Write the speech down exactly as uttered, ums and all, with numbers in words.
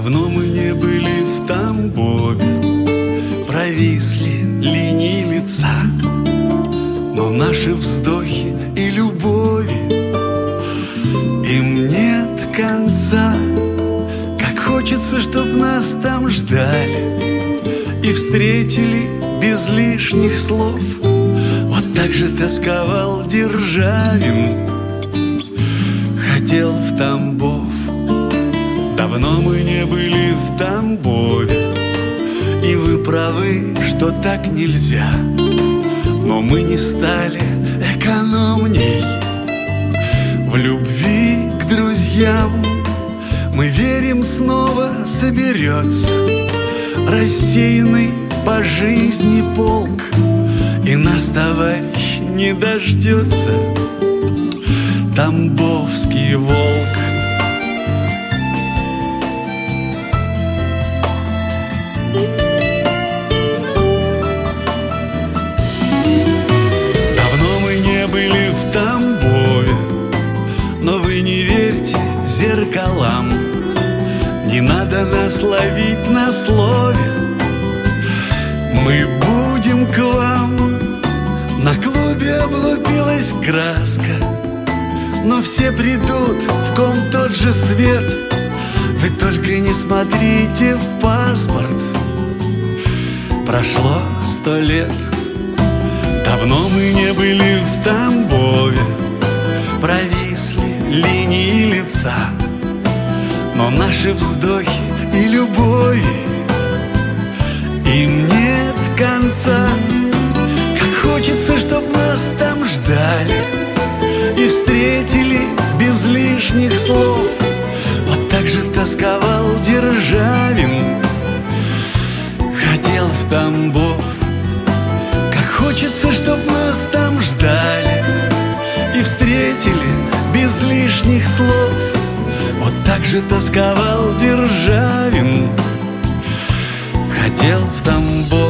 Давно мы не были в Тамбове, провисли линии лица, но наши вздохи и любови им нет конца. Как хочется, чтоб нас там ждали и встретили без лишних слов. Вот так же тосковал Державин, хотел в Тамбов. Давно мы не были в Тамбове, и вы правы, что так нельзя. Но мы не стали экономней в любви к друзьям. Мы верим, снова соберется рассеянный по жизни полк, и нас, товарищ, не дождется тамбовский волк. Давно мы не были в Тамбове, но вы не верьте зеркалам. Не надо нас ловить на слове, мы будем к вам. На клубе облупилась краска, но все придут, в ком тот же свет. Вы только не смотрите в паспорт, прошло сто лет. Давно мы не были в Тамбове, провисли линии лица, но наши вздохи и любови им нет конца. Как хочется, чтоб нас там ждали и встретили без лишних слов. Вот так же тосковал Державин, хотел в Тамбов. Как хочется, чтоб нас там ждали и встретили без лишних слов. Вот так же тосковал Державин, хотел в Тамбов.